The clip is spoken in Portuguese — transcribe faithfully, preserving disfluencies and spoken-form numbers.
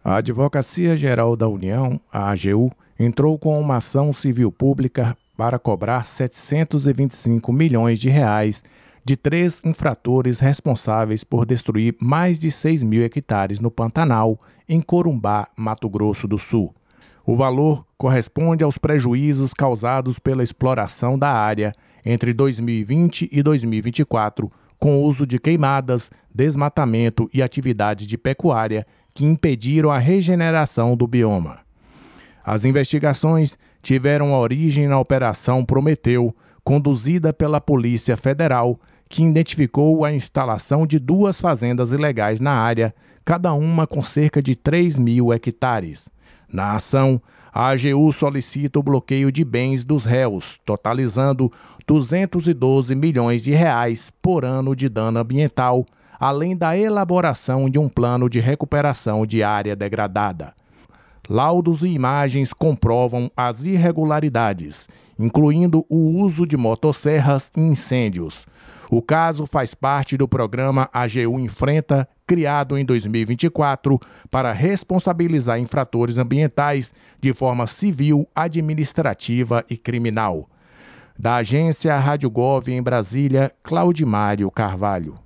A Advocacia Geral da União, a AGU, entrou com uma ação civil pública para cobrar setecentos e vinte e cinco milhões de reais de três infratores responsáveis por destruir mais de seis mil hectares no Pantanal, em Corumbá, Mato Grosso do Sul. O valor corresponde aos prejuízos causados pela exploração da área entre dois mil e vinte e dois mil e vinte e quatro, com o uso de queimadas, desmatamento e atividades de pecuária que impediram a regeneração do bioma. As investigações tiveram origem na Operação Prometeu, conduzida pela Polícia Federal, que identificou a instalação de duas fazendas ilegais na área, cada uma com cerca de três mil hectares. Na ação, a AGU solicita o bloqueio de bens dos réus, totalizando duzentos e doze milhões de reais por ano de dano ambiental, além da elaboração de um plano de recuperação de área degradada. Laudos e imagens comprovam as irregularidades, incluindo o uso de motosserras e incêndios. O caso faz parte do programa AGU Enfrenta, criado em dois mil e vinte e quatro, para responsabilizar infratores ambientais de forma civil, administrativa e criminal. Da agência Rádio Gov em Brasília, Claudimário Carvalho.